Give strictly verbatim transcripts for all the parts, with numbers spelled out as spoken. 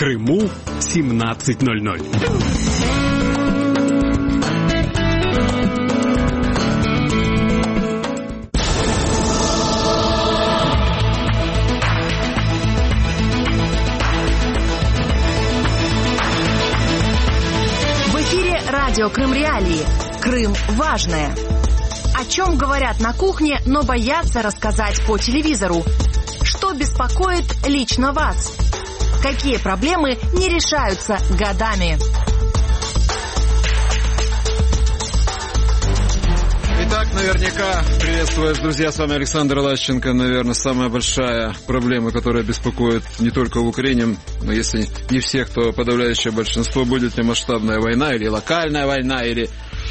Крыму семнадцать ноль ноль. В эфире радио Крым Реалии. Крым важное. О чем говорят на кухне, но боятся рассказать по телевизору? Что беспокоит лично вас? Какие проблемы не решаются годами? Итак, наверняка, приветствую вас, друзья, с вами Александр Лащенко. Наверное, самая большая проблема, которая беспокоит не только в Украине, но если не всех, то подавляющее большинство, будет ли масштабная война, или локальная война, или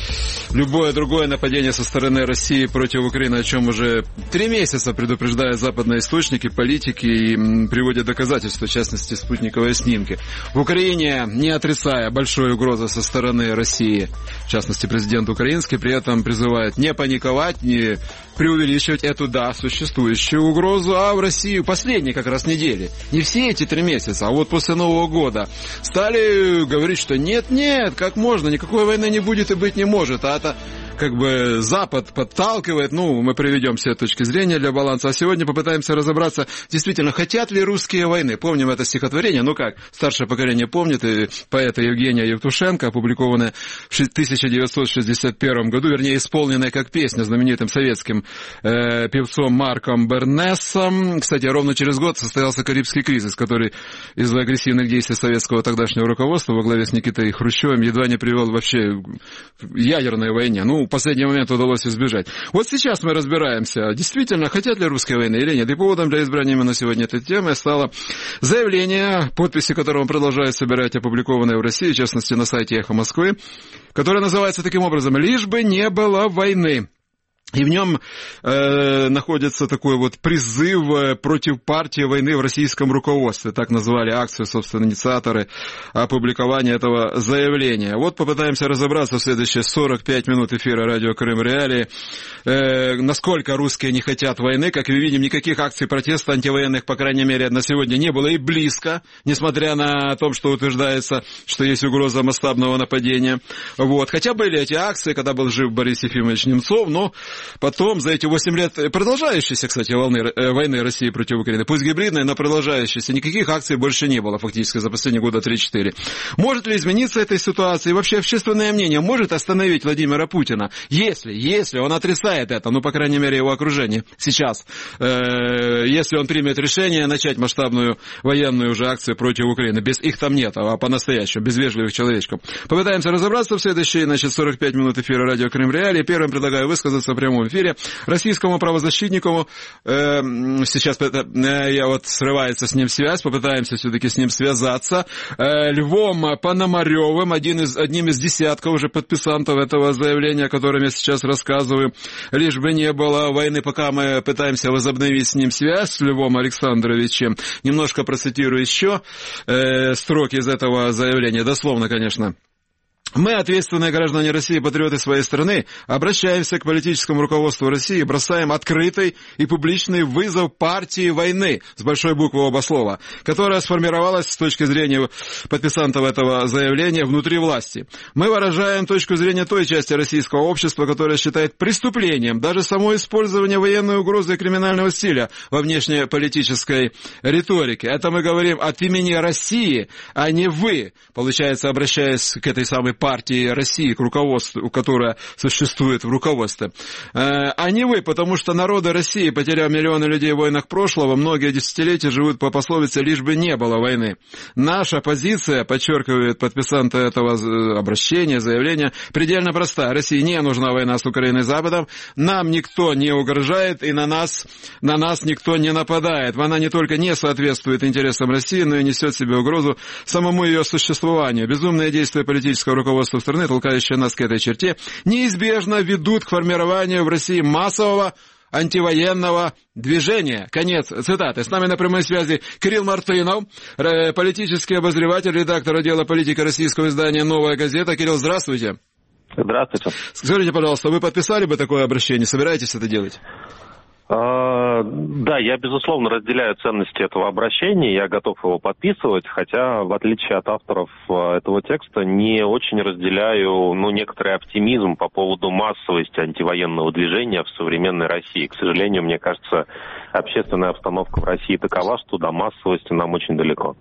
любое другое нападение со стороны России против Украины, о чем уже три месяца предупреждают западные источники, политики и приводят доказательства, в частности, спутниковые снимки. В Украине, не отрицая большой угрозы со стороны России, в частности, президент украинский, при этом призывает не паниковать, не преувеличивать эту, да, существующую угрозу, а в Россию последние как раз недели, не все эти три месяца, а вот после Нового года, стали говорить, что нет-нет, как можно, никакой войны не будет и быть не может, а это как бы Запад подталкивает, ну, мы приведем все точки зрения для баланса, а сегодня попытаемся разобраться, действительно, хотят ли русские войны. Помним это стихотворение, ну как, старшее поколение помнит, и поэта Евгения Евтушенко, опубликованное в тысяча девятьсот шестьдесят первом году, вернее, исполненное как песня знаменитым советским э, певцом Марком Бернессом. Кстати, ровно через год состоялся Карибский кризис, который из-за агрессивных действий советского тогдашнего руководства во главе с Никитой Хрущевым едва не привел вообще к ядерной войне. Ну, в последний момент удалось избежать. Вот сейчас мы разбираемся, действительно, хотят ли русские войны или нет. И поводом для избрания именно сегодня этой темы стало заявление, подписи которого продолжают собирать опубликованные в России, в частности, на сайте «Эхо Москвы», которое называется таким образом «Лишь бы не было войны». И в нем э, находится такой вот призыв против партии войны в российском руководстве. Так назвали акцию, собственно, инициаторы опубликования этого заявления. Вот попытаемся разобраться в следующие сорок пять минут эфира радио Крым Реалии, э, насколько русские не хотят войны. Как мы видим, никаких акций протеста антивоенных, по крайней мере, на сегодня не было и близко, несмотря на то, что утверждается, что есть угроза масштабного нападения. Вот. Хотя были эти акции, когда был жив Борис Ефимович Немцов, но потом, за эти восемь лет продолжающейся, кстати, волны, э, войны России против Украины, пусть гибридной, но продолжающейся, никаких акций больше не было фактически за последние года три-четыре. Может ли измениться эта ситуация? И вообще общественное мнение может остановить Владимира Путина, если, если он отрицает это, ну, по крайней мере, его окружение сейчас, э, если он примет решение начать масштабную военную уже акцию против Украины. Без их там нет, а по-настоящему, без вежливых человечков. Попытаемся разобраться в следующие, значит, сорок пять минут эфира радио Крым Реалии. Первым предлагаю высказаться прямо в эфире российскому правозащитнику, э, сейчас э, я вот срывается с ним связь, попытаемся все-таки с ним связаться, э, Львом Пономаревым, один из, одним из десятков уже подписантов этого заявления, о котором я сейчас рассказываю, лишь бы не было войны, пока мы пытаемся возобновить с ним связь, с Львом Александровичем. Немножко процитирую еще э, строки из этого заявления, дословно, конечно. Мы, ответственные граждане России, патриоты своей страны, обращаемся к политическому руководству России и бросаем открытый и публичный вызов партии войны, с большой буквы оба слова, которая сформировалась с точки зрения подписантов этого заявления внутри власти. Мы выражаем точку зрения той части российского общества, которая считает преступлением даже само использование военной угрозы и криминального стиля во внешнеполитической риторике. Это мы говорим от имени России, а не вы, получается, обращаясь к этой самой партии России, к руководству, которая существует в руководстве. А не вы, потому что народы России, потеряв миллионы людей в войнах прошлого, многие десятилетия живут по пословице «лишь бы не было войны». Наша позиция, подчеркивает подписанты этого обращения, заявления, предельно простая. России не нужна война с Украиной и Западом, нам никто не угрожает и на нас, на нас никто не нападает. Война не только не соответствует интересам России, но и несет в себе угрозу самому ее существованию. Безумные действия политического руководства руководство страны, толкающее нас к этой черте, неизбежно ведут к формированию в России массового антивоенного движения. Конец цитаты. С нами на прямой связи Кирилл Мартынов, политический обозреватель, редактор отдела политики российского издания «Новая газета». Кирилл, здравствуйте. Здравствуйте. Скажите, пожалуйста, вы подписали бы такое обращение? Собираетесь это делать? Да, я, безусловно, разделяю ценности этого обращения, я готов его подписывать, хотя, в отличие от авторов этого текста, не очень разделяю, ну, некоторый оптимизм по поводу массовости антивоенного движения в современной России. К сожалению, мне кажется, общественная обстановка в России такова, что до массовости нам очень далеко.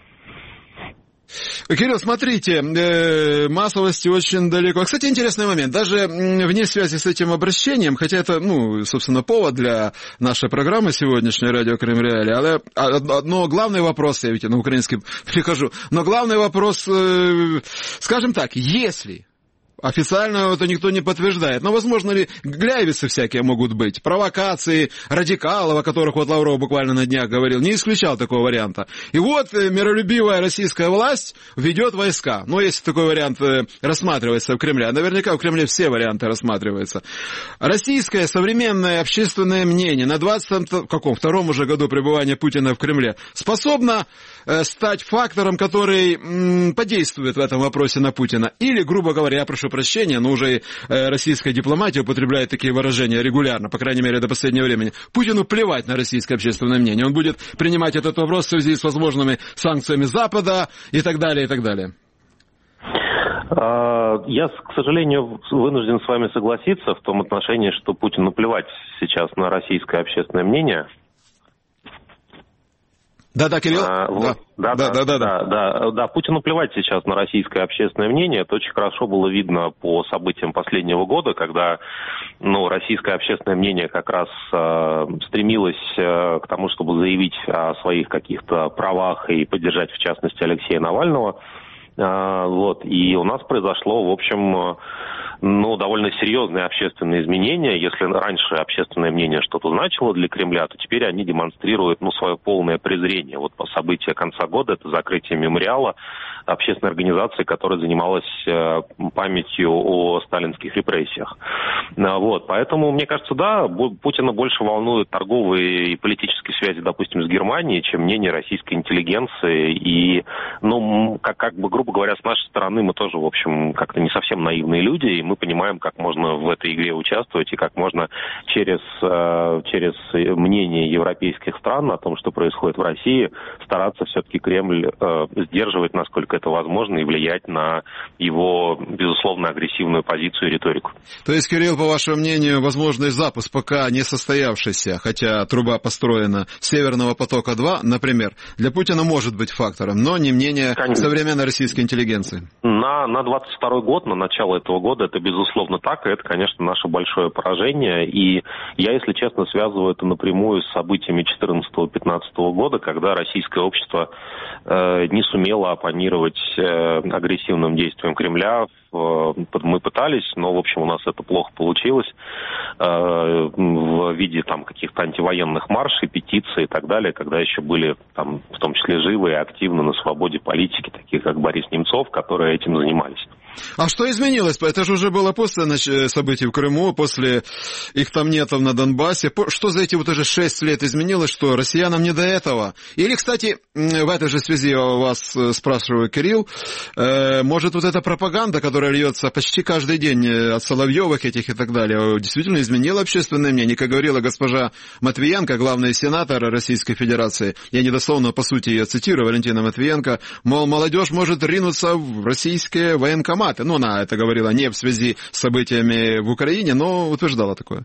Кирилл, смотрите, э, массовости очень далеко. Кстати, интересный момент. Даже вне связи с этим обращением, хотя это, ну, собственно, повод для нашей программы сегодняшней «Радио Крым Реалии», але, но главный вопрос, я ведь на украинский прихожу, но главный вопрос, э, скажем так, если... Официально это никто не подтверждает. Но, возможно ли, гляйвицы всякие могут быть, провокации радикалов, о которых вот Лавров буквально на днях говорил, не исключал такого варианта. И вот миролюбивая российская власть ведет войска. Ну, если такой вариант рассматривается в Кремле, а наверняка в Кремле все варианты рассматриваются. Российское современное общественное мнение на двадцать втором уже году пребывания Путина в Кремле способно э, стать фактором, который м, подействует в этом вопросе на Путина. Или, грубо говоря, я прошу прощения, но уже э, российская дипломатия употребляет такие выражения регулярно, по крайней мере, до последнего времени. Путину плевать на российское общественное мнение. Он будет принимать этот вопрос в связи с возможными санкциями Запада и так далее, и так далее. Я, к сожалению, вынужден с вами согласиться в том отношении, что Путину плевать сейчас на российское общественное мнение. Да-да, Кирилл? А, вот. да. Да, да, да, да, да, да. Путину плевать сейчас на российское общественное мнение. Это очень хорошо было видно по событиям последнего года, когда, ну, российское общественное мнение как раз э, стремилось э, к тому, чтобы заявить о своих каких-то правах и поддержать, в частности, Алексея Навального. Э, вот. И у нас произошло, в общем, ну, довольно серьезные общественные изменения. Если раньше общественное мнение что-то значило для Кремля, то теперь они демонстрируют, ну, свое полное презрение. Вот по событию конца года, это закрытие мемориала общественной организации, которая занималась э, памятью о сталинских репрессиях. А, вот, поэтому, мне кажется, да, Путина больше волнуют торговые и политические связи, допустим, с Германией, чем мнение российской интеллигенции. И, ну, как, как бы, грубо говоря, с нашей стороны мы тоже, в общем, как-то не совсем наивные люди, и мы понимаем, как можно в этой игре участвовать, и как можно через, э, через мнение европейских стран о том, что происходит в России, стараться все-таки Кремль э, сдерживать, насколько это возможно, и влиять на его, безусловно, агрессивную позицию и риторику. То есть, Кирилл, по вашему мнению, возможный запуск пока не состоявшийся, хотя труба построена, Северного потока-два, например, для Путина может быть фактором, но не мнение Конечно. современной российской интеллигенции. На, на двадцать второй год, на начало этого года, это, безусловно, так, и это, конечно, наше большое поражение. И я, если честно, связываю это напрямую с событиями четырнадцатого-пятнадцатого года, когда российское общество э, не сумело оппонировать э, агрессивным действиям Кремля. Э, мы пытались, но, в общем, у нас это плохо получилось э, в виде там каких-то антивоенных маршей, петиций и так далее, когда еще были, там, в том числе, живы и активны на свободе политики, такие как Борис Немцов, которые этим занимались. А что изменилось? Это же уже было после событий в Крыму, после их там нету на Донбассе. Что за эти вот уже шесть лет изменилось, что россиянам не до этого? Или, кстати, в этой же связи я вас спрашиваю, Кирилл, может вот эта пропаганда, которая льется почти каждый день от Соловьевых этих и так далее, действительно изменила общественное мнение? Как говорила госпожа Матвиенко, главный сенатор Российской Федерации, я недословно, по сути, ее цитирую, Валентина Матвиенко, мол, молодежь может ринуться в российские военкоматы. Ну, она это говорила не в связи с событиями в Украине, но утверждала такое.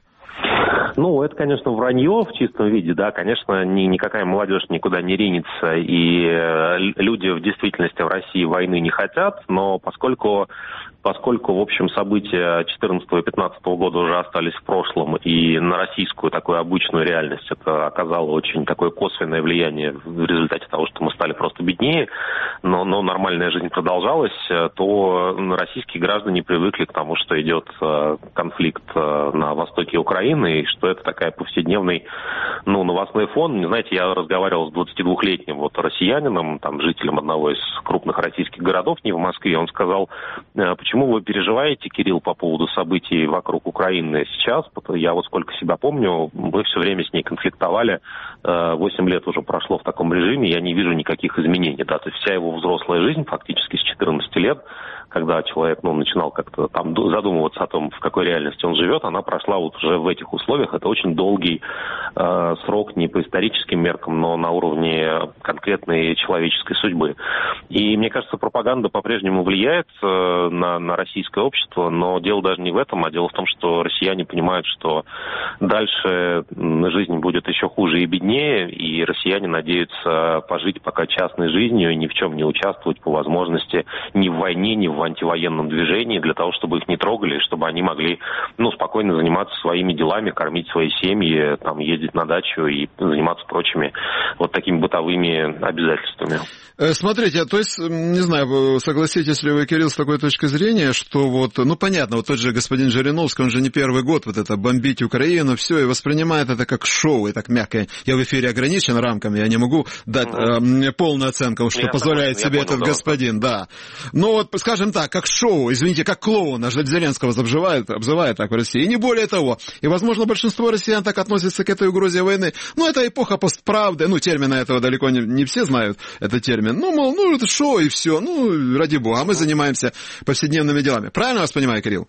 Ну, это, конечно, вранье в чистом виде, да, конечно, ни, никакая молодежь никуда не ринется, и люди в действительности в России войны не хотят, но поскольку, поскольку в общем, события четырнадцатого и пятнадцатого года уже остались в прошлом, и на российскую такую обычную реальность это оказало очень такое косвенное влияние в результате того, что мы стали просто беднее, но, но нормальная жизнь продолжалась, то российские граждане привыкли к тому, что идет конфликт на востоке Украины, и что это такая повседневный, ну, новостной фон. Знаете, я разговаривал с двадцатидвухлетним вот россиянином, там, жителем одного из крупных российских городов, не в Москве, он сказал, почему вы переживаете, Кирилл, по поводу событий вокруг Украины сейчас? Я вот сколько себя помню, мы все время с ней конфликтовали, восемь лет уже прошло в таком режиме, я не вижу никаких изменений, да, то есть вся его взрослая жизнь, фактически с четырнадцати лет, когда человек, ну, начинал как-то там задумываться о том, в какой реальности он живет, она прошла вот уже в этих условиях. Это очень долгий э, срок не по историческим меркам, но на уровне конкретной человеческой судьбы. И мне кажется, пропаганда по-прежнему влияет э, на, на российское общество, но дело даже не в этом, а дело в том, что россияне понимают, что дальше жизнь будет еще хуже и беднее, и россияне надеются пожить пока частной жизнью и ни в чем не участвовать по возможности ни в войне, ни в антивоенном движении, для того, чтобы их не трогали, чтобы они могли, ну, спокойно заниматься своими делами, кормить свои семьи, там, ездить на дачу и заниматься прочими вот такими бытовыми обязательствами. Смотрите, то есть, не знаю, согласитесь ли вы, Кирилл, с такой точки зрения, что вот, ну, понятно, вот тот же господин Жириновский, он же не первый год вот это бомбить Украину, все, и воспринимает это как шоу, и так мягко. Я в эфире ограничен рамками, я не могу дать mm-hmm. э, полную оценку, что я позволяет понял, себе этот понял, господин, да. Но вот, скажем так, как шоу, извините, как клоуна, Зеленского обзывают, обзывают так в России, и не более того. И, возможно, большинство россиян так относятся к этой угрозе войны. Ну, это эпоха постправды, ну, термина этого далеко не, не все знают, это термин. Ну, мол, ну, это шоу и все, ну, ради бога, мы занимаемся повседневными делами. Правильно вас понимаю, Кирилл?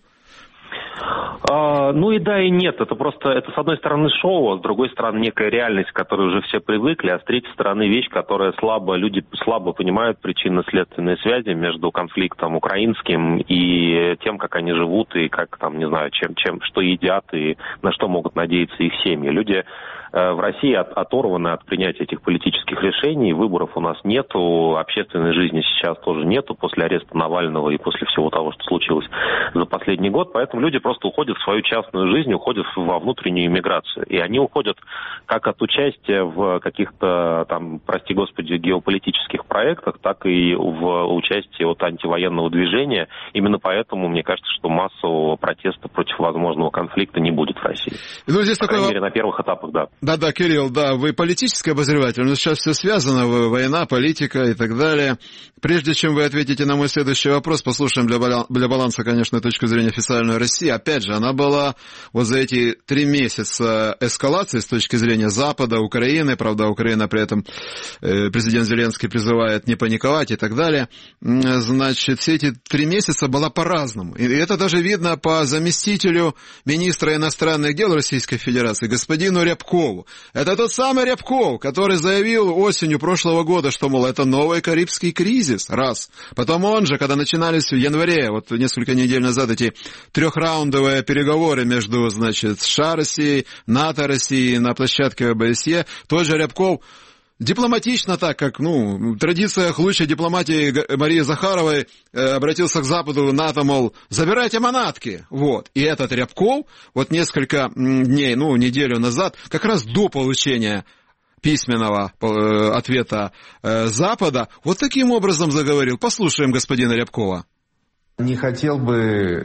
А, ну и да, и нет. Это просто, это с одной стороны шоу, а с другой стороны некая реальность, к которой уже все привыкли, а с третьей стороны вещь, которая слабо, люди слабо понимают причинно-следственные связи между конфликтом украинским и тем, как они живут, и как там, не знаю, чем, чем, что едят и на что могут надеяться их семьи. Люди в России от, оторваны от принятия этих политических решений, выборов у нас нету, общественной жизни сейчас тоже нету после ареста Навального и после всего того, что случилось за последний год, поэтому люди просто уходят в свою частную жизнь, уходят во внутреннюю иммиграцию, и они уходят как от участия в каких-то там, прости господи, геополитических проектах, так и в участии от антивоенного движения. Именно поэтому, мне кажется, что массового протеста против возможного конфликта не будет в России. Ну, здесь По крайней такой... мере, на первых этапах, да. Да-да, Кирилл, да, вы политический обозреватель, но сейчас все связано, война, политика и так далее. Прежде чем вы ответите на мой следующий вопрос, послушаем для, баланса, для баланса, конечно, точку зрения официальной России. Опять же, она была вот за эти три месяца эскалации с точки зрения Запада, Украины, правда, Украина при этом, э, президент Зеленский призывает не паниковать и так далее. Значит, все эти три месяца была по-разному. И это даже видно по заместителю министра иностранных дел Российской Федерации, господину Рябкову. Это тот самый Рябков, который заявил осенью прошлого года, что, мол, это новый Карибский кризис, раз. Потом он же, когда начинались в январе, вот несколько недель назад эти трехраундовые переговоры между, значит, США Россией, НАТО Россией на площадке о бэ эс е, тот же Рябков дипломатично так, как, ну, в традициях лучшей дипломатии Марии Захаровой э, обратился к Западу, НАТО, мол, забирайте манатки, вот. И этот Рябков вот несколько дней, ну, неделю назад, как раз до получения письменного э, ответа э, Запада, вот таким образом заговорил. Послушаем господина Рябкова. Не хотел бы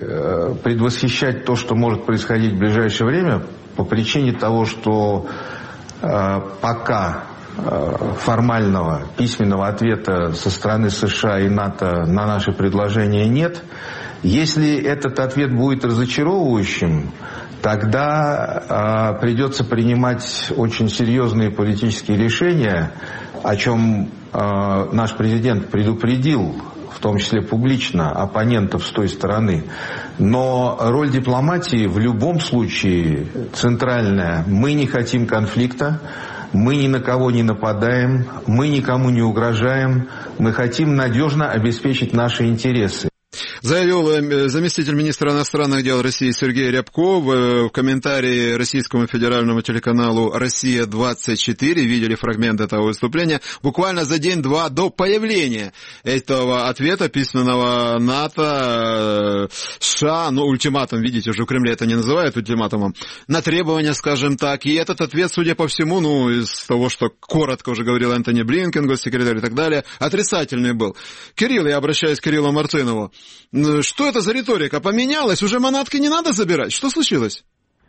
э, предвосхищать то, что может происходить в ближайшее время, по причине того, что э, пока формального письменного ответа со стороны США и НАТО на наши предложения нет. Если этот ответ будет разочаровывающим, тогда э, придется принимать очень серьезные политические решения, о чем э, наш президент предупредил, в том числе публично, оппонентов с той стороны. Но роль дипломатии в любом случае центральная. Мы не хотим конфликта. Мы ни на кого не нападаем, мы никому не угрожаем, мы хотим надежно обеспечить наши интересы. Заявил заместитель министра иностранных дел России Сергей Рябков в комментарии российскому федеральному телеканалу «Россия двадцать четыре». Видели фрагмент этого выступления. Буквально за день-два до появления этого ответа письменного НАТО, США, ну, ультиматум, видите, уже в Кремле это не называют ультиматумом, на требования, скажем так. И этот ответ, судя по всему, ну, из того, что коротко уже говорил Энтони Блинкен, госсекретарь и так далее, отрицательный был. Кирилл, я обращаюсь к Кириллу Мартынову. Что это за риторика? Поменялась? Уже манатки не надо забирать? Что случилось?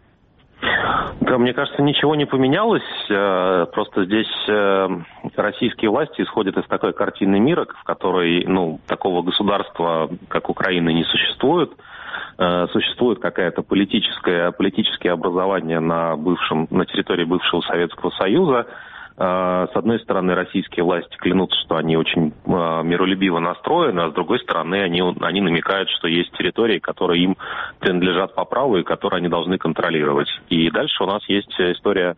Да, мне кажется, ничего не поменялось. Просто здесь российские власти исходят из такой картины мира, в которой, ну, такого государства, как Украина, не существует. Существует какая-то политическое, политическое образование на бывшем, на территории бывшего Советского Союза. С одной стороны, российские власти клянутся, что они очень миролюбиво настроены, а с другой стороны, они, они намекают, что есть территории, которые им принадлежат по праву и которые они должны контролировать. И дальше у нас есть история,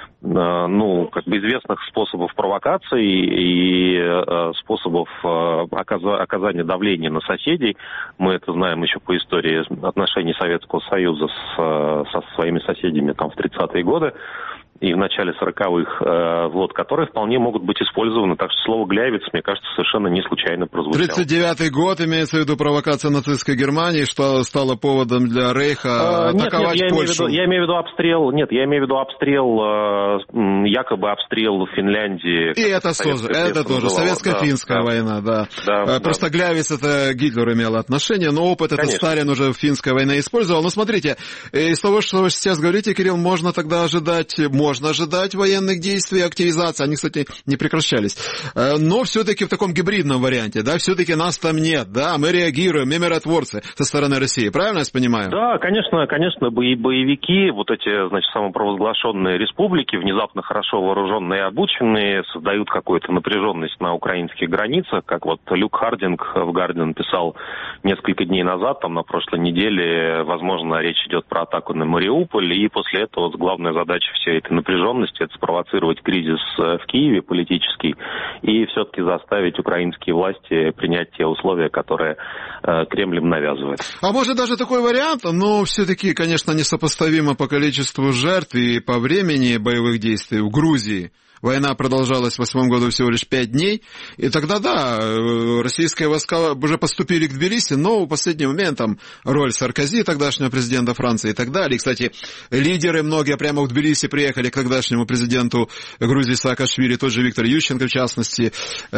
ну, как бы известных способов провокации и э, способов э, оказа- оказания давления на соседей. Мы это знаем еще по истории отношений Советского Союза с, со своими соседями там в тридцатые годы и в начале сороковых, э, вот, которые вполне могут быть использованы. Так что слово «гляйвиц», мне кажется, совершенно не случайно прозвучало. тридцать девятый год, имеется в виду провокация нацистской Германии, что стало поводом для Рейха а, атаковать нет, нет, я Польшу. Имею в виду, я имею в виду обстрел, нет, я имею в виду обстрел, э, якобы обстрел в Финляндии. И это тоже, это тоже советско-финская да, война, да. да Просто да. Гляйвиц это Гитлер имел отношение, но опыт этот Сталин уже в финской войне использовал. Но смотрите, из того, что вы сейчас говорите, Кирилл, можно тогда ожидать, можно ожидать военных действий, активизации. Они, кстати, не прекращались. Но все-таки в таком гибридном варианте, да, все-таки нас там нет, да, мы реагируем, мы миротворцы со стороны России. Правильно я понимаю? Да, конечно, конечно, боевики, вот эти, значит, самопровозглашенные республики, внезапно хорошо вооруженные и обученные, создают какую-то напряженность на украинских границах, как вот Люк Хардинг в Гардиан писал несколько дней назад, там на прошлой неделе, возможно, речь идет про атаку на Мариуполь, и после этого вот главная задача всей этой напряженности это спровоцировать кризис в Киеве политический и все-таки заставить украинские власти принять те условия, которые э, Кремль им навязывает. А может даже такой вариант, но все-таки, конечно, несопоставимо по количеству жертв и по времени боевых действий в Грузии. Война продолжалась в восьмом году всего лишь пять дней, и тогда, да, российские войска уже поступили к Тбилиси, но в последний момент там роль Саркози, тогдашнего президента Франции и так далее. И, кстати, лидеры многие прямо в Тбилиси приехали к тогдашнему президенту Грузии Саакашвили, тот же Виктор Ющенко, в частности,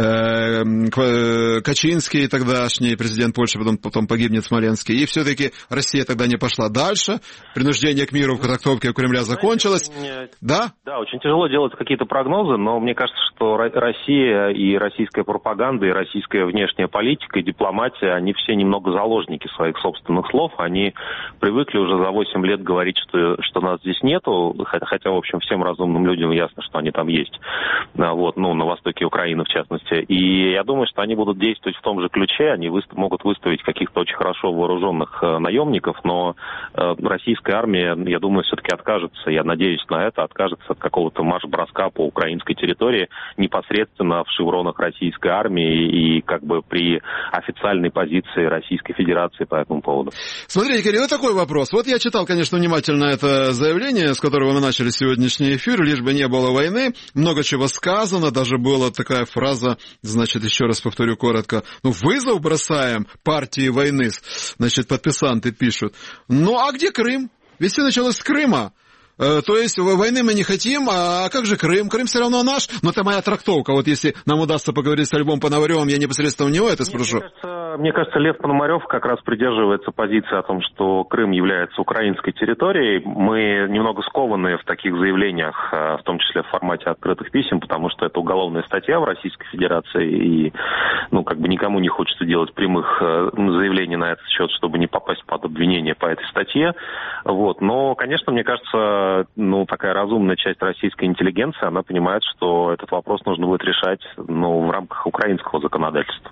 Качинский, тогдашний президент Польши, потом, потом погибнет в Смоленске. И все-таки Россия тогда не пошла дальше, принуждение к миру в трактовке у Кремля закончилось. Да? Да, очень тяжело делать какие-то прогнозы, но мне кажется, что Россия и российская пропаганда, и российская внешняя политика, и дипломатия, они все немного заложники своих собственных слов. Они привыкли уже за восемь лет говорить, что, что нас здесь нету, хотя, в общем, всем разумным людям ясно, что они там есть, вот, ну, на востоке Украины, в частности. И я думаю, что они будут действовать в том же ключе, они выстав, могут выставить каких-то очень хорошо вооруженных наемников, но российская армия, я думаю, все-таки откажется, я надеюсь на это, откажется от какого-то марш-броска по Украине, украинской территории непосредственно в шевронах российской армии и как бы при официальной позиции Российской Федерации по этому поводу. Смотрите, Кирилл, вот такой вопрос. Вот я читал, конечно, внимательно это заявление, с которого мы начали сегодняшний эфир, лишь бы не было войны. Много чего сказано, даже была такая фраза, значит, еще раз повторю коротко, ну, вызов бросаем партии войны, значит, подписанты пишут. Ну, а где Крым? Ведь все началось с Крыма. То есть войны мы не хотим, а как же Крым? Крым все равно наш, но это моя трактовка. Вот если нам удастся поговорить с Львом Пономаревым, я непосредственно у него это спрошу. Мне кажется, мне кажется, Лев Пономарев как раз придерживается позиции о том, что Крым является украинской территорией. Мы немного скованы в таких заявлениях, в том числе в формате открытых писем, потому что это уголовная статья в Российской Федерации, и ну, как бы никому не хочется делать прямых заявлений на этот счет, чтобы не попасть под обвинение по этой статье. Вот. Но, конечно, мне кажется, ну, такая разумная часть российской интеллигенции, она понимает, что этот вопрос нужно будет решать, ну, в рамках украинского законодательства.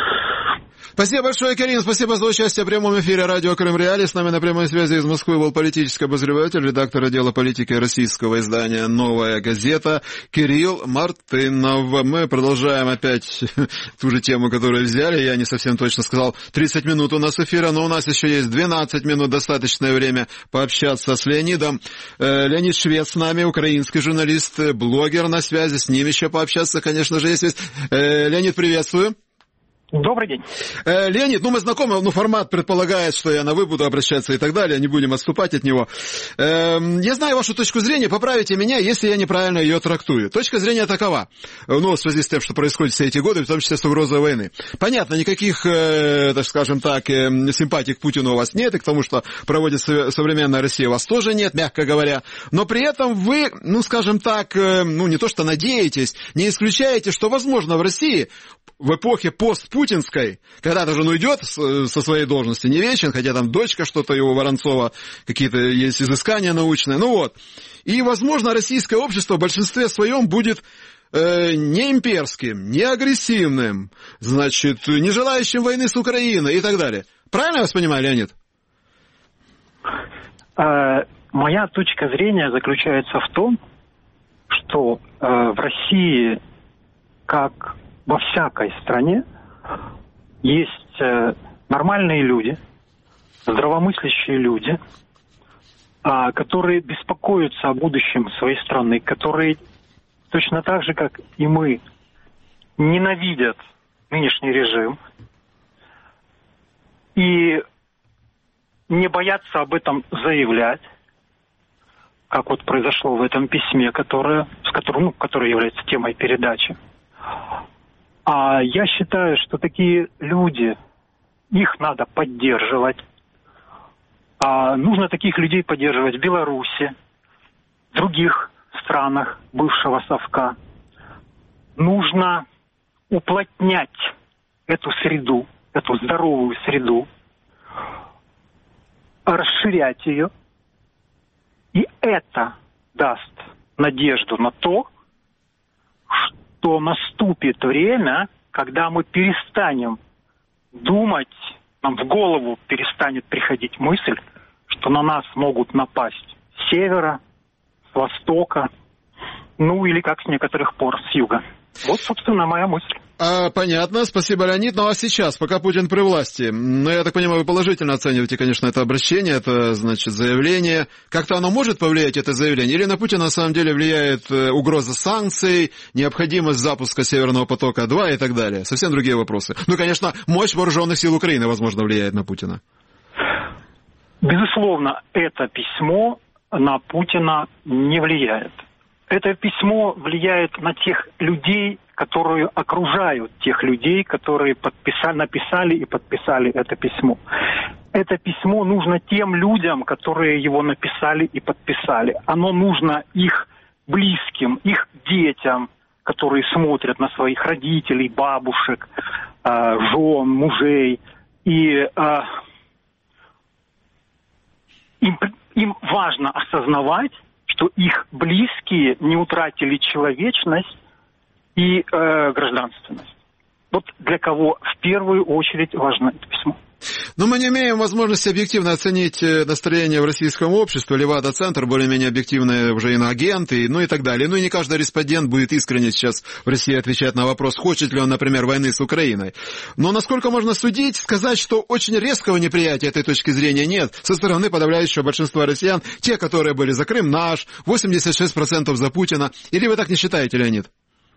Спасибо большое, Кирилл. Спасибо за участие в прямом эфире радио Крым Реалии. С нами на прямой связи из Москвы был политический обозреватель, редактор отдела политики российского издания «Новая газета» Кирилл Мартынов. Мы продолжаем опять ту же тему, которую взяли. Я не совсем точно сказал, тридцать минут у нас эфира, но у нас еще есть двенадцать минут, достаточное время пообщаться с Леонидом. Леонид Швец с нами, украинский журналист, блогер на связи. С ним еще пообщаться, конечно же, есть. Леонид, приветствую. Добрый день. Э, Леонид, ну мы знакомы, ну формат предполагает, что я на вы буду обращаться и так далее, не будем отступать от него. Э, я знаю вашу точку зрения, поправите меня, если я неправильно ее трактую. Точка зрения такова, ну в связи с тем, что происходит все эти годы, в том числе с угрозой войны. Понятно, никаких, э, так скажем так, э, симпатий к Путину у вас нет, и к тому, что проводит современная Россия, у вас тоже нет, мягко говоря. Но при этом вы, ну скажем так, э, ну не то что надеетесь, не исключаете, что возможно в России в эпохе постпутина путинской, когда-то же он уйдет со своей должности, не вечен, хотя там дочка что-то его, Воронцова, какие-то есть изыскания научные, ну вот. И, возможно, российское общество в большинстве своем будет э, не имперским, не агрессивным, значит, не желающим войны с Украиной и так далее. Правильно я вас понимаю, Леонид? Э, моя точка зрения заключается в том, что э, в России, как во всякой стране, есть э, нормальные люди, здравомыслящие люди, э, которые беспокоятся о будущем своей страны, которые точно так же, как и мы, ненавидят нынешний режим и не боятся об этом заявлять, как вот произошло в этом письме, которое, с которым, ну, которое является темой передачи. А я считаю, что такие люди, их надо поддерживать. А нужно таких людей поддерживать в Беларуси, в других странах бывшего совка. Нужно уплотнять эту среду, эту здоровую среду, расширять ее. И это даст надежду на то, что наступит время, когда мы перестанем думать, нам в голову перестанет приходить мысль, что на нас могут напасть с севера, с востока, ну или как с некоторых пор с юга. Вот, собственно, моя мысль. А, понятно, спасибо, Леонид. Ну а сейчас, пока Путин при власти, ну, я так понимаю, вы положительно оцениваете, конечно, это обращение, это, значит, заявление. Как-то оно может повлиять, это заявление? Или на Путина на самом деле влияет угроза санкций, необходимость запуска Северного потока-два и так далее? Совсем другие вопросы. Ну, конечно, мощь вооруженных сил Украины, возможно, влияет на Путина. Безусловно, это письмо на Путина не влияет. Это письмо влияет на тех людей, которые окружают тех людей, которые подписали, написали и подписали это письмо. Это письмо нужно тем людям, которые его написали и подписали. Оно нужно их близким, их детям, которые смотрят на своих родителей, бабушек, жен, мужей. И им, им важно осознавать, что их близкие не утратили человечность и э, гражданственность. Вот для кого в первую очередь важно это письмо. Но мы не имеем возможности объективно оценить настроение в российском обществе. Левада-центр более-менее объективные уже иноагенты, ну и так далее. Ну и не каждый респондент будет искренне сейчас в России отвечать на вопрос, хочет ли он, например, войны с Украиной. Но насколько можно судить, сказать, что очень резкого неприятия этой точки зрения нет. Со стороны подавляющего большинства россиян, те, которые были за Крым наш, восемьдесят шесть процентов за Путина. Или вы так не считаете, Леонид?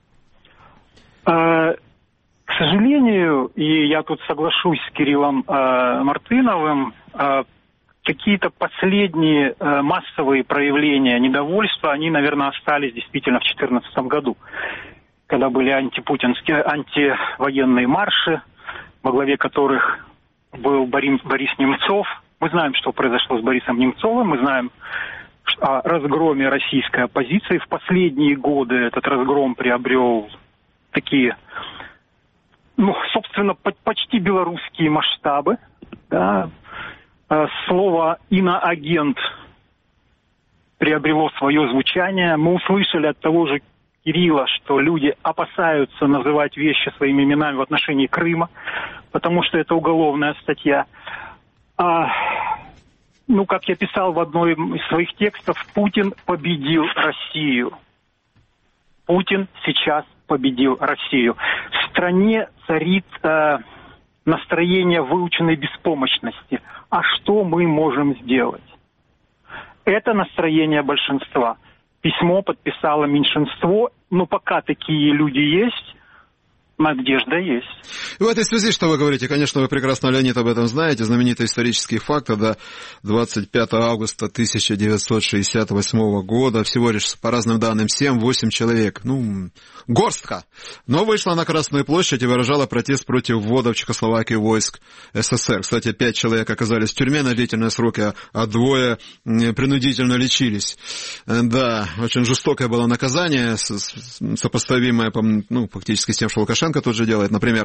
А... К сожалению, и я тут соглашусь с Кириллом э, Мартыновым, э, какие-то последние э, массовые проявления недовольства, они, наверное, остались действительно в две тысячи четырнадцатом году, когда были антипутинские, антивоенные марши, во главе которых был Борис, Борис Немцов. Мы знаем, что произошло с Борисом Немцовым, мы знаем о разгроме российской оппозиции. В последние годы этот разгром приобрел такие... ну, собственно, почти белорусские масштабы. Да. Слово «иноагент» приобрело свое звучание. Мы услышали от того же Кирилла, что люди опасаются называть вещи своими именами в отношении Крыма, потому что это уголовная статья. А, ну, как я писал в одной из своих текстов, Путин победил Россию. Путин сейчас победил Россию. В стране царит э, настроение выученной беспомощности. А что мы можем сделать? Это настроение большинства. Письмо подписало меньшинство, но пока такие люди есть, надежда есть. В этой связи, что вы говорите, конечно, вы прекрасно, Леонид, об этом знаете, знаменитый исторический факт, да, двадцать пятого августа тысяча девятьсот шестьдесят восьмого года, всего лишь, по разным данным, семь-восемь человек, ну, горстка, но вышла на Красную площадь и выражала протест против ввода в Чехословакию войск СССР. Кстати, пять человек оказались в тюрьме на длительные сроки, а двое принудительно лечились. Да, очень жестокое было наказание, сопоставимое, ну, фактически с тем, что Лукашенко тут же делает, например.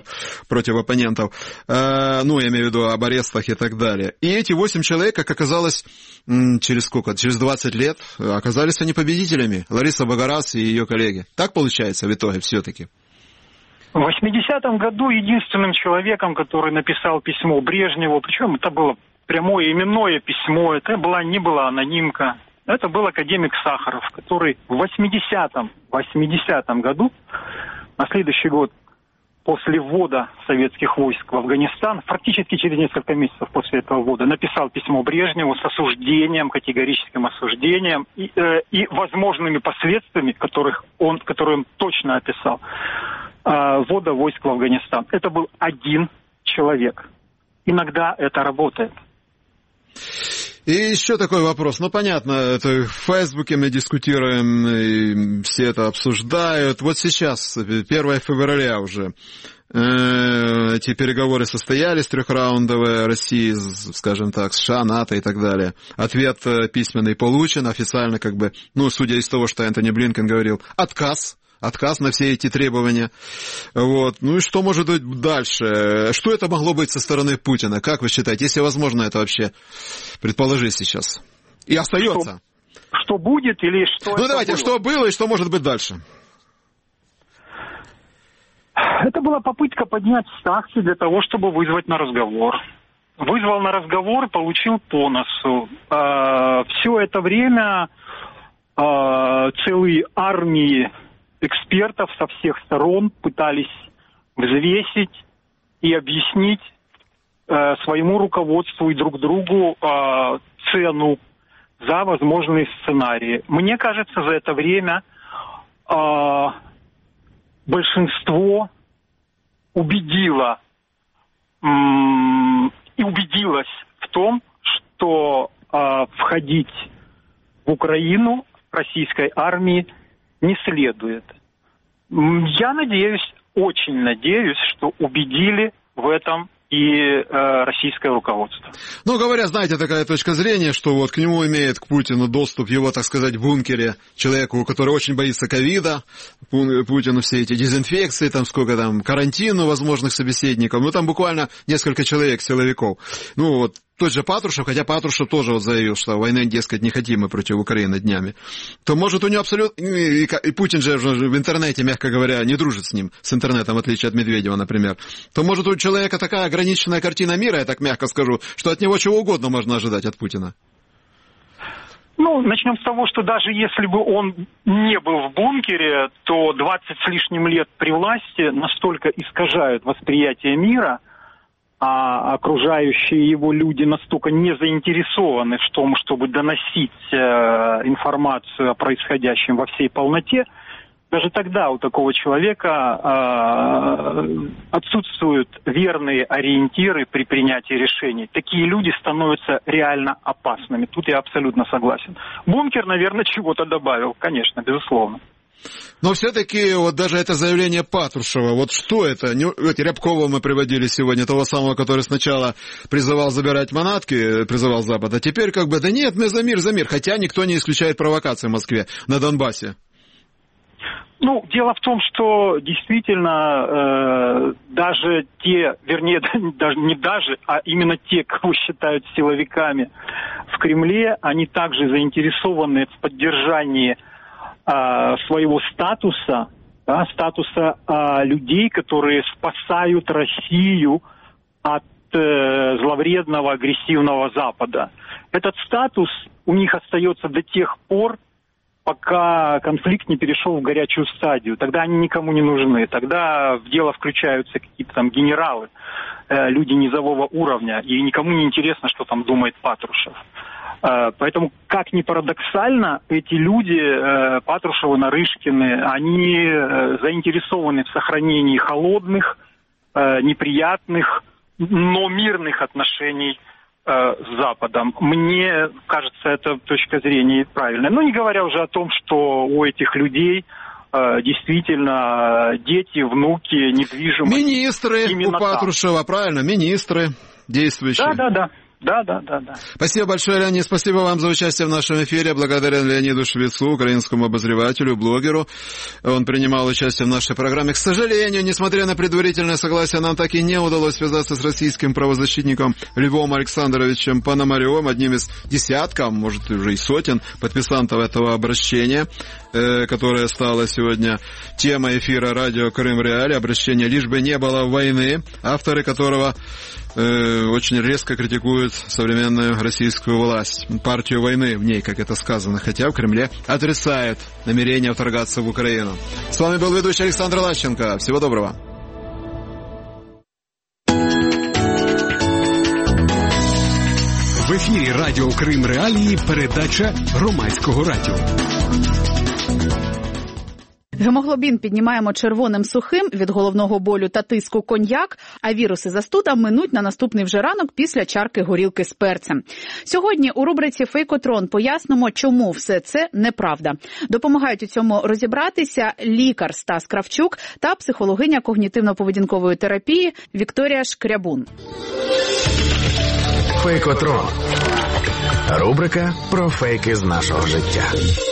против оппонентов. Ну, я имею в виду об арестах и так далее. И эти восемь человек, как оказалось, через сколько? Через двадцать лет оказались они победителями. Лариса Багарас и ее коллеги. Так получается в итоге все-таки? В восьмидесятом году единственным человеком, который написал письмо Брежневу, причем это было прямое именное письмо, это была, не была анонимка, это был академик Сахаров, который в восьмидесятом, восьмидесятом году, на следующий год после ввода советских войск в Афганистан, практически через несколько месяцев после этого ввода, написал письмо Брежневу с осуждением, категорическим осуждением и, э, и возможными последствиями, которых он, которые он точно описал, э, ввода войск в Афганистан. Это был один человек. Иногда это работает. И еще такой вопрос. Ну, понятно, это в Фейсбуке мы дискутируем, и все это обсуждают. Вот сейчас, первое февраля уже, эти переговоры состоялись, трехраундовые, России, скажем так, США, НАТО и так далее. Ответ письменный получен, официально как бы, ну, судя из того, что Энтони Блинкен говорил, отказ. Отказ на все эти требования. Вот. Ну и что может быть дальше? Что это могло быть со стороны Путина? Как вы считаете, если возможно это вообще предположить сейчас? И остается. Что, что будет или что? Ну давайте, было? Что было и что может быть дальше? Это была попытка поднять ставки для того, чтобы вызвать на разговор. Вызвал на разговор и получил по носу. Все это время целые армии экспертов со всех сторон пытались взвесить и объяснить э, своему руководству и друг другу э, цену за возможные сценарии. Мне кажется, за это время э, большинство убедило м- и убедилось в том, что э, входить в Украину российской армии не следует. Я надеюсь, очень надеюсь, что убедили в этом и э, российское руководство. Ну, говорят, знаете, такая точка зрения, что вот к нему имеет, к Путину, доступ его, так сказать, в бункере человеку, который очень боится ковида, Путину все эти дезинфекции, там сколько там, карантину возможных собеседников, ну, там буквально несколько человек, силовиков. Ну, вот, тот же Патрушев, хотя Патрушев тоже вот заявил, что войны, дескать, не хотим мы против Украины днями, то, может, у него абсолютно... И, и Путин же в интернете, мягко говоря, не дружит с ним, с интернетом, в отличие от Медведева, например. То, может, у человека такая ограниченная картина мира, я так мягко скажу, что от него чего угодно можно ожидать от Путина. Ну, начнем с того, что даже если бы он не был в бункере, то двадцать с лишним лет при власти настолько искажают восприятие мира, а окружающие его люди настолько не заинтересованы в том, чтобы доносить э, информацию о происходящем во всей полноте, даже тогда у такого человека э, отсутствуют верные ориентиры при принятии решений. Такие люди становятся реально опасными. Тут я абсолютно согласен. Бункер, наверное, чего-то добавил, конечно, безусловно. Но все-таки вот даже это заявление Патрушева, вот что это? Ведь Рябкова мы приводили сегодня, того самого, который сначала призывал забирать манатки, призывал Запад, а теперь как бы, да нет, мы за мир, за мир, хотя никто не исключает провокации в Москве, на Донбассе. Ну, дело в том, что действительно э, даже те, вернее, даже не даже, а именно те, кого считают силовиками в Кремле, они также заинтересованы в поддержании своего статуса, да, статуса а, людей, которые спасают Россию от э, зловредного, агрессивного Запада. Этот статус у них остается до тех пор, пока конфликт не перешел в горячую стадию. Тогда они никому не нужны. Тогда в дело включаются какие-то там генералы, э, люди низового уровня, и никому не интересно, что там думает Патрушев. Поэтому, как ни парадоксально, эти люди, Патрушевы, Нарышкины, они заинтересованы в сохранении холодных, неприятных, но мирных отношений с Западом. Мне кажется, эта точка зрения правильная. Ну, не говоря уже о том, что у этих людей действительно дети, внуки, недвижимость. Министры именно у Патрушева, там. Правильно, министры действующие. Да, да, да. Да, да, да, да. Спасибо большое, Леонид. Спасибо вам за участие в нашем эфире. Благодарен Леониду Швецу, украинскому обозревателю, блогеру. Он принимал участие в нашей программе. К сожалению, несмотря на предварительное согласие, нам так и не удалось связаться с российским правозащитником Львом Александровичем Пономаревым, одним из десятков, может, уже и сотен подписантов этого обращения, которое стало сегодня темой эфира радио Крым Реали. Обращение «Лишь бы не было войны», авторы которого очень резко критикуют современную российскую власть, партию войны в ней, как это сказано, хотя в Кремле отрицает намерение вторгаться в Украину. С вами был ведущий Александр Лащенко. Всего доброго. В ефірі Радіо Крим Реалії передача Громадського радіо. Гемоглобін піднімаємо червоним сухим від головного болю та тиску коньяк, а віруси застуда минуть на наступний вже ранок після чарки горілки з перцем. Сьогодні у рубриці «Фейкотрон» пояснимо, чому все це неправда. Допомагають у цьому розібратися лікар Стас Кравчук та психологиня когнітивно-поведінкової терапії Вікторія Шкрябун. «Фейкотрон» – рубрика про фейки з нашого життя.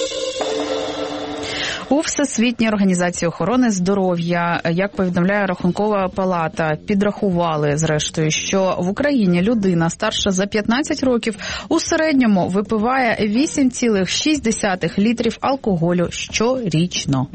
У Всесвітній організації охорони здоров'я, як повідомляє Рахункова палата, підрахували, зрештою, що в Україні людина старша за п'ятнадцять років у середньому випиває вісім цілих шість десятих літрів алкоголю щорічно.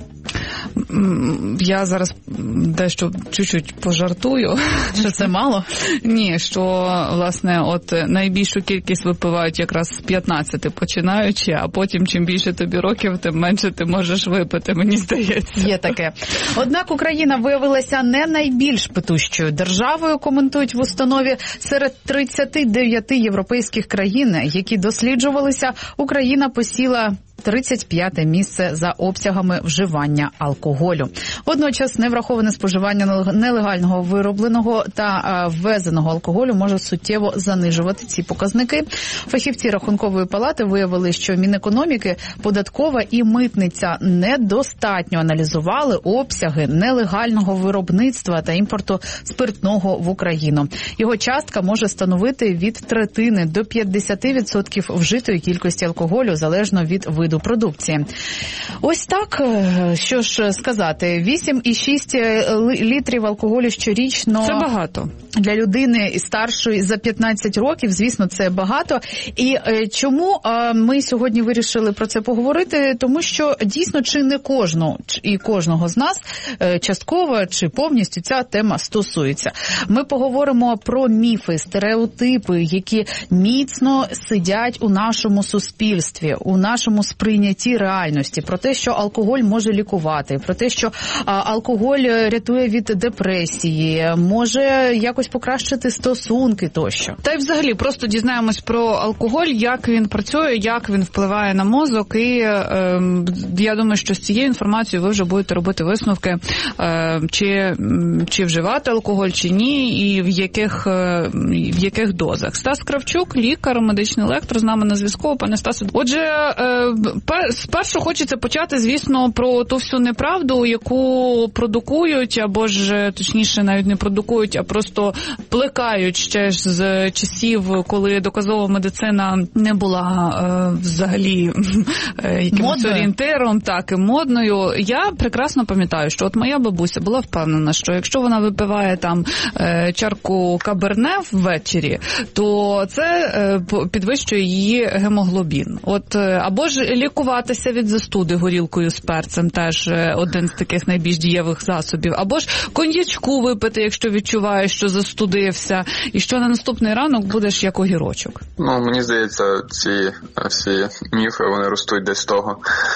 Я зараз дещо чуть-чуть пожартую. Що це мало? Ні, що, власне, от найбільшу кількість випивають якраз з п'ятнадцяти починаючи, а потім, чим більше тобі років, тим менше ти можеш випити, мені здається. Є таке. Однак Україна виявилася не найбільш питущою державою, коментують в установі. Серед тридцяти дев'яти європейських країн, які досліджувалися, Україна посіла тридцять п'яте місце за обсягами вживання алкоголю. Водночас невраховане споживання нелегального виробленого та ввезеного алкоголю може суттєво занижувати ці показники. Фахівці Рахункової палати виявили, що Мінекономіки, податкова і митниця недостатньо аналізували обсяги нелегального виробництва та імпорту спиртного в Україну. Його частка може становити від третини до п'ятдесят відсотків вжитої кількості алкоголю, залежно від виду продукції. Ось так, що ж сказати, вісім цілих шість літрів алкоголю щорічно. Це багато. Для людини старшої за п'ятнадцять років, звісно, це багато. І чому ми сьогодні вирішили про це поговорити? Тому що дійсно чи не кожну і кожного з нас частково чи повністю ця тема стосується. Ми поговоримо про міфи, стереотипи, які міцно сидять у нашому суспільстві, у нашому сприйнятті реальності, про те, що алкоголь може лікувати, про те, що алкоголь рятує від депресії, може якось покращити стосунки тощо. Та й взагалі просто дізнаємось про алкоголь, як він працює, як він впливає на мозок, і е, я думаю, що з цією інформацією ви вже будете робити висновки, е, чи, чи вживати алкоголь, чи ні, і в яких, е, в яких дозах. Стас Кравчук, лікар, медичний лектор, з нами на зв'язку. Пане Стасе, отже, е, спершу хочеться почати, звісно, про ту всю неправду, яку продукують, або ж, точніше, навіть не продукують, а просто плекають ще ж з часів, коли доказова медицина не була е, взагалі е, якимось орієнтиром, так, і модною. Я прекрасно пам'ятаю, що от моя бабуся була впевнена, що якщо вона випиває там е, чарку каберне ввечері, то це е, підвищує її гемоглобін. От, е, або ж лікуватися від застуди горілкою з перцем, теж один з таких найбільш дієвих засобів. Або ж коньячку випити, якщо відчуваєш, що застудився, і що на наступний ранок будеш як огірочок. Ну, мені здається, ці всі міфи, вони ростуть десь з того,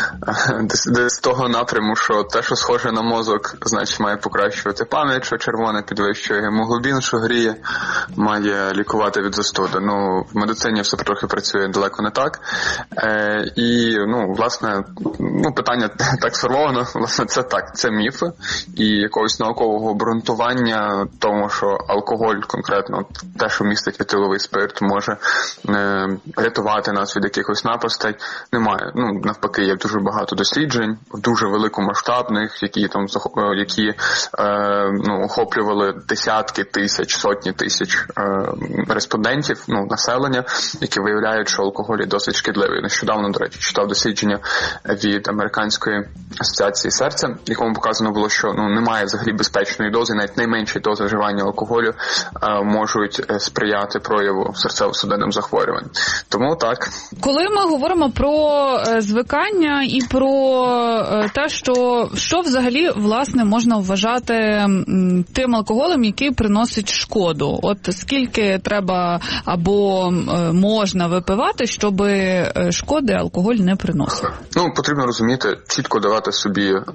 десь, десь з того напряму, що те, що схоже на мозок, значить має покращувати пам'ять, що червоне підвищує гемоглобін, що гріє, має лікувати від застуди. Ну, в медицині все трохи працює далеко не так. Е, і ну, власне, ну, питання так сформовано, власне, це так, це міфи, і якогось наукового обґрунтування тому, що алкоголь конкретно, те, що містить етиловий спирт, може е, рятувати нас від якихось напастей, немає. Ну, навпаки, є дуже багато досліджень, дуже великомасштабних, які там, які е, ну, охоплювали десятки тисяч, сотні тисяч е, респондентів, ну, населення, які виявляють, що алкоголь є досить шкідливий. Нещодавно, до речі, читав дослідження від Американської асоціації серця, в якому показано було, що ну, немає взагалі безпечної дози, навіть найменші дози вживання алкоголю е, можуть сприяти прояву серцево-судинним захворювань. Тому так. Коли ми говоримо про звикання і про те, що, що взагалі, власне, можна вважати тим алкоголем, який приносить шкоду, от скільки треба або можна випивати, щоб шкоди алкоголь не приносив? Ну, потрібно розуміти, чітко давати собі е,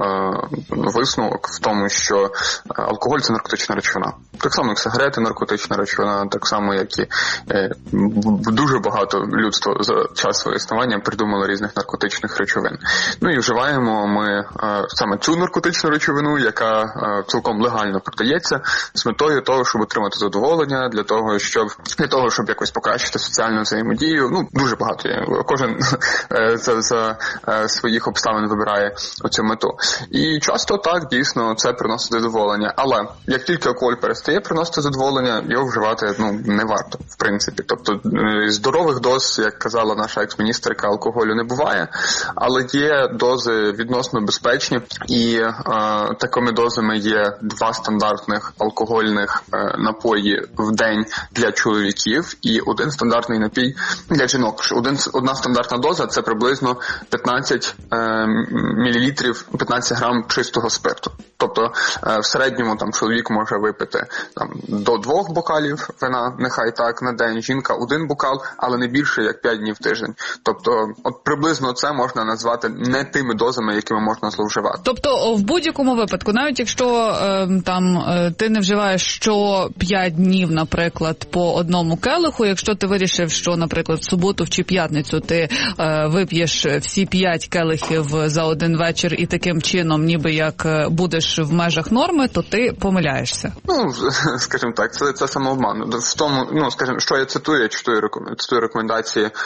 висновок в тому, що алкоголь – це наркотична речовина. Так само, як сигарети – наркотична речовина, так само, як і е, дуже багато людства за час свого існування придумало різних наркотичних речовин. Ну і вживаємо ми е, саме цю наркотичну речовину, яка е, цілком легально продається, з метою того, щоб отримати задоволення, для того, щоб для того, щоб якось покращити соціальну взаємодію. Ну, дуже багато є. Кожен е, за, за е, своїх обставин вибирає оцю мету. І часто так, дійсно, це приносить задоволення. Але як тільки алкоголь перестає приносити задоволення, його вживати, ну, не варто, в принципі. Тобто здорових доз, як казала наша екс-міністерка, алкоголю не буває, але є дози відносно безпечні, і е, такими дозами є два стандартних алкогольних е, напої в день для чоловіків і один стандартний напій для жінок. Один, одна стандартна доза – це приблизно п'ятнадцять е, мілілітрів, п'ятнадцять грам чистого спирту. Тобто е, в середньому там чоловік може випити там до двох бокалів вина, нехай так, на день, жінка один бокал, але не більше, як п'ять днів в тиждень. Тобто, от приблизно це можна назвати не тими дозами, якими можна зловживати. Тобто, в будь-якому випадку, навіть якщо е, там е, ти не вживаєш що п'ять днів, наприклад, по одному келиху, якщо ти вирішив, що, наприклад, в суботу чи п'ятницю ти е, вип'єш всі п'ять келихів за один вечір і таким чином, ніби як будеш в межах норми, то ти помиляєшся. Ну, скажімо так, це, це самообман. В тому, ну, скажімо, що я цитую, я цитую, цитую рекомендації е,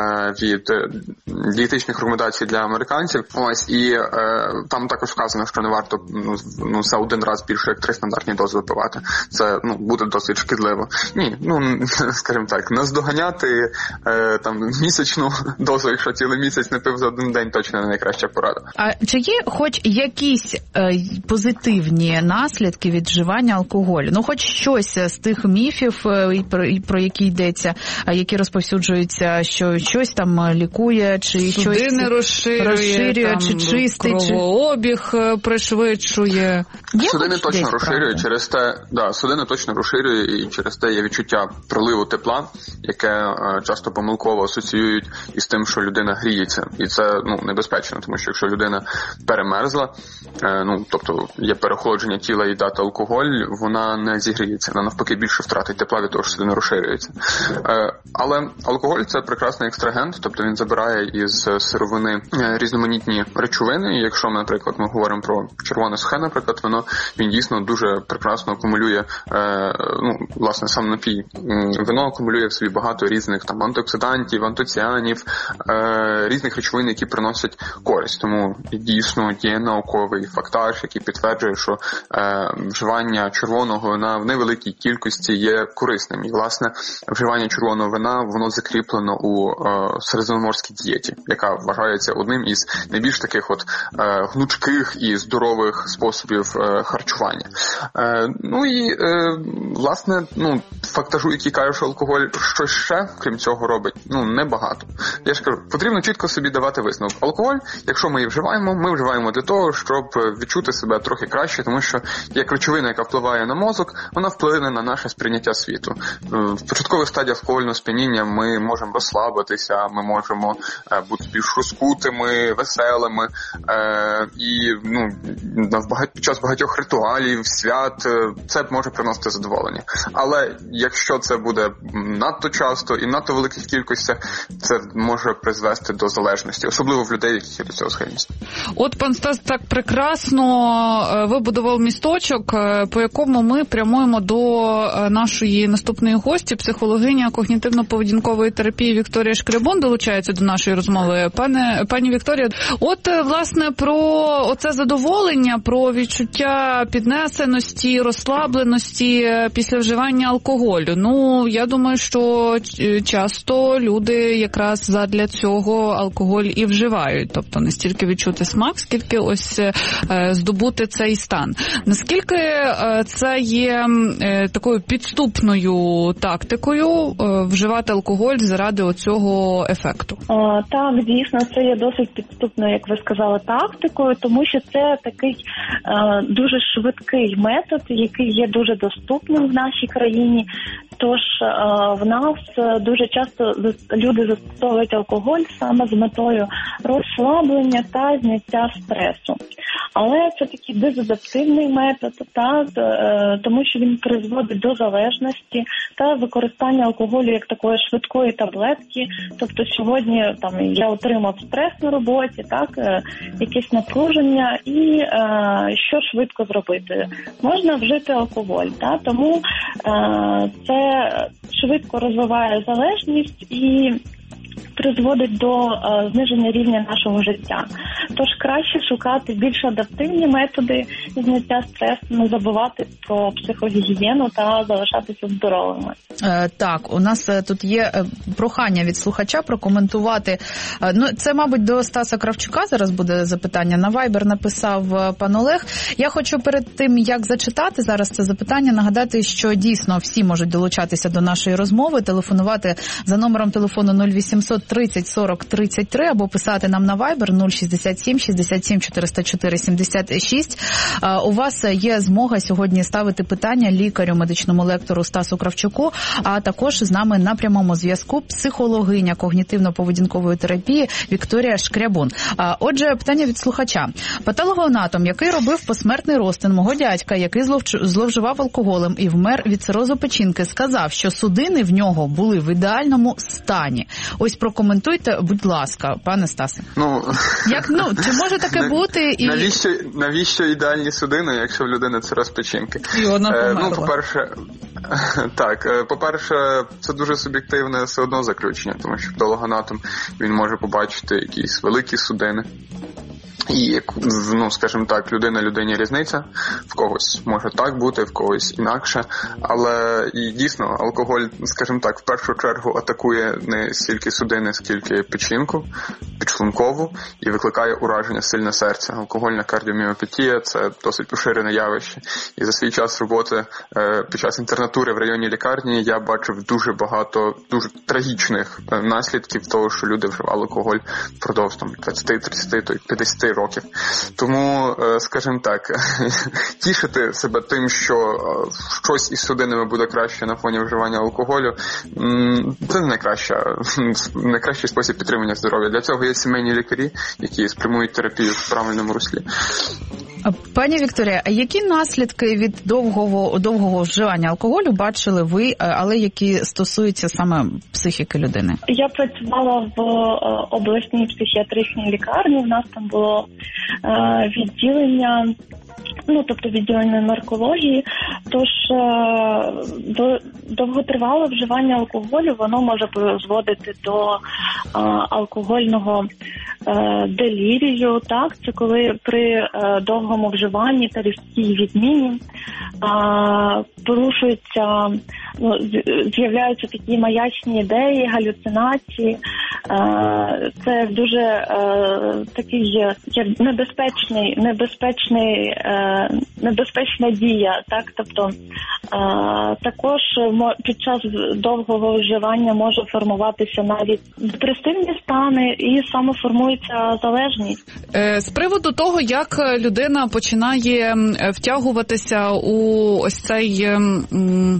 від е, дієтичних рекомендацій для американців. Ось, і е, там також вказано, що не варто ну, ну, за один раз більше, як три стандартні дози випивати. Це, ну, буде досить шкідливо. Ні, ну, скажімо так, наздоганяти е, там місячну дозу, якщо цілий місяць не пив за один день, точно не найкраща порада. А чи є хоч якісь е, позитивні наслідки від вживання алкоголю? Ну, хоч щось з тих міфів, е, про, про які йдеться, які розповсюджуються, що щось там лікує, чи судини щось розширює, розширює там, чи чистить, кровообіг чи... пришвидшує. Є судини точно розширює, правда? Через те, да, судини точно розширює, і через те є відчуття приливу тепла, яке е, часто помилково асоціюють із тим, що людина гріється. І це, ну, небезпечно, тому що якщо людина перемерзла, е, ну, тобто є переохолодження тіла і дати алкоголь, вона не зігріється, вона навпаки більше втратить тепла від того, що судини розширюється. Е, але алкоголь – це прекрасний екстрагент, тобто він забирає із сировини різноманітні речовини, і якщо, наприклад, ми говоримо про червоне сухе, наприклад, вино, він дійсно дуже прекрасно акумулює, е, ну, власне, сам напій. Вино акумулює в собі багато різних там антиоксидантів, антоціанів, е, різних речовин, які приносять користь. Тому дійсно є науковий фактаж, який підтверджує, що е, вживання червоного вина в невеликій кількості є корисним. І, власне, вживання червоного вина, воно закріплено у е, середземноморській дієті, яка вважається одним із найбільш таких от е, гнучких і здорових способів е, харчування. Е, ну і, е, власне, ну, фактажу, який каже, що алкоголь щось ще, крім цього, робить, ну, небагато. Я ж кажу, потрібно чітко собі давати висновок. Алкоголь, якщо ми її вживаємо, ми вживаємо для того, щоб відчути себе трохи краще, тому що як речовина, яка впливає на мозок, вона вплине на наше сприйняття світу. В початкових стадіях алкогольного сп'яніння ми можемо розслабитися, ми можемо бути більш розкутими, веселими, і, ну, під час багатьох ритуалів, свят, це може приносити задоволення. Але як якщо це буде надто часто і надто великих кількостях, це може призвести до залежності, особливо в людей, які є до цього схильність. От пан Стас так прекрасно вибудував місточок, по якому ми прямуємо до нашої наступної гості, психологиня когнітивно-поведінкової терапії Вікторія Шкрябун долучається до нашої розмови. Пане, пані Вікторія, от, власне, про оце задоволення, про відчуття піднесеності, розслабленості після вживання алкоголю. Ну, я думаю, що часто люди якраз задля цього алкоголь і вживають. Тобто не стільки відчути смак, скільки ось здобути цей стан. Наскільки це є такою підступною тактикою вживати алкоголь заради оцього ефекту? О, так, дійсно, це є досить підступною, як ви сказали, тактикою, тому що це такий е, дуже швидкий метод, який є дуже доступним в нашій країні. Тож е, в нас дуже часто люди застосовують алкоголь саме з метою розслаблення та зняття стресу. Але це такий дезадаптивний метод, та, е, тому що він призводить до залежності та використання алкоголю як такої швидкої таблетки. Тобто сьогодні там я отримав стрес на роботі, так, е, якесь напруження, і е, що швидко зробити? Можна вжити алкоголь, та, тому е, це швидко розвиває залежність і призводить до е, зниження рівня нашого життя. Тож краще шукати більш адаптивні методи зняття стресу, не забувати про психогігієну та залишатися здоровими. Е, так, у нас е, тут є е, прохання від слухача прокоментувати. Е, ну, це, мабуть, до Стаса Кравчука зараз буде запитання. На Viber написав е, пан Олег. Я хочу перед тим, як зачитати зараз це запитання, нагадати, що дійсно всі можуть долучатися до нашої розмови, телефонувати за номером телефону нуль вісімсот тридцять сорок тридцять три або писати нам на Viber нуль шістдесят сім шістдесят сім чотириста чотири сімдесят шість. У вас є змога сьогодні ставити питання лікарю, медичному лектору Стасу Кравчуку, а також з нами на прямому зв'язку психологиня когнітивно-поведінкової терапії Вікторія Шкрябун. Отже, питання від слухача. Патологоанатом, який робив посмертний розтин мого дядька, який зловживав алкоголем і вмер від цирозу печінки, сказав, що судини в нього були в ідеальному стані. Ось прокоментуйте, будь ласка, пане Стасе. Ну, як, ну, чи може таке бути? І... Навіщо, навіщо ідеальні судини, якщо в людини цироз печінки? І вона померла. Е, ну, по-перше, так, по-перше, це дуже суб'єктивне все одно заключення, тому що патологоанатом, він може побачити якісь великі судини. І, ну, скажімо так, людина людині різниця, в когось може так бути, в когось інакше, але і дійсно алкоголь, скажімо так, в першу чергу атакує не стільки судини, скільки печінку, підшлункову, і викликає ураження сильне серця. Алкогольна кардіоміопатія – це досить поширене явище. І за свій час роботи під час інтернатури в районній лікарні я бачив дуже багато дуже трагічних наслідків того, що люди вживали алкоголь впродовж двадцять, тридцять, п'ятдесят років. Тому, скажімо так, тішити себе тим, що щось із судинами буде краще на фоні вживання алкоголю, це не найкраща, найкращий спосіб підтримання здоров'я. Для цього є сімейні лікарі, які спрямують терапію в правильному руслі. Пані Вікторія, а які наслідки від довгого, довгого вживання алкоголю бачили ви, але які стосуються саме психіки людини? Я працювала в обласній психіатричній лікарні, в нас там було е, відділення, ну, тобто відділення наркології, тож е, до, довготривале вживання алкоголю, воно може призводити до е, алкогольного е, делірію, так, це коли при е, довгому вживанні та різкій відміні е, порушуються, ну, з'являються такі маячні ідеї, галюцинації, е, це дуже е, такий небезпечний, небезпечний е, небезпечна дія, так, тобто а, також під час довгого вживання може формуватися навіть депресивні стани і саме формується залежність. З приводу того, як людина починає втягуватися у ось цей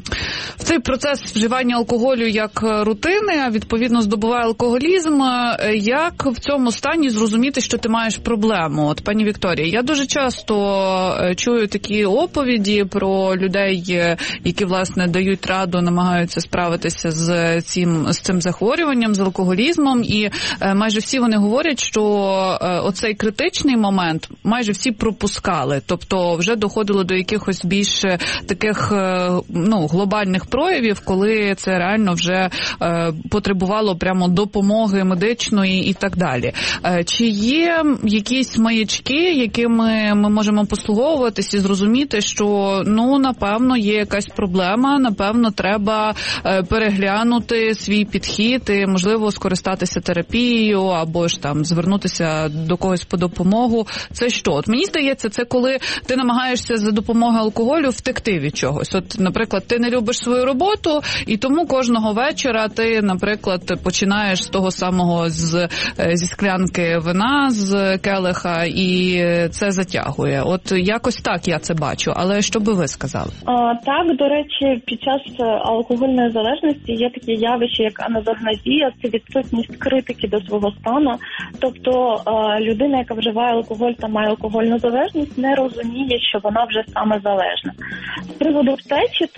в цей процес вживання алкоголю як рутини, а відповідно здобуває алкоголізм. Як в цьому стані зрозуміти, що ти маєш проблему? От, пані Вікторія, я дуже часто чую такі оповіді про людей, які, власне, дають раду, намагаються справитися з цим, з цим захворюванням, з алкоголізмом, і майже всі вони говорять, що оцей критичний момент майже всі пропускали, тобто вже доходило до якихось більш таких, ну, глобальних проявів, коли це реально вже потребувало прямо допомоги медичної і так далі. Чи є якісь маячки, якими ми можемо послуговуватись і зрозуміти, що, ну, напевно, є якась проблема, напевно, треба переглянути свій підхід і, можливо, скористатися терапією або ж там звернутися до когось по допомогу. Це що? От мені здається, це коли ти намагаєшся за допомогою алкоголю втекти від чогось. От, наприклад, ти не любиш свою роботу, і тому кожного вечора ти, наприклад, починаєш з того самого з, зі склянки вина, з келиха, і це затягує. От якось так я це бачу. Але що би ви сказали? А, так, до речі, під час алкогольної залежності є таке явище, як аназогнозія, це відсутність критики до свого стану. Тобто а, людина, яка вживає алкоголь та має алкогольну залежність, не розуміє, що вона вже саме залежна. З приводу втечі,